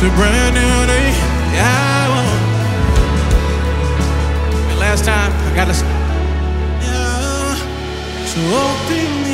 It's a brand new day. Yeah, last time I gotta. Yeah. So open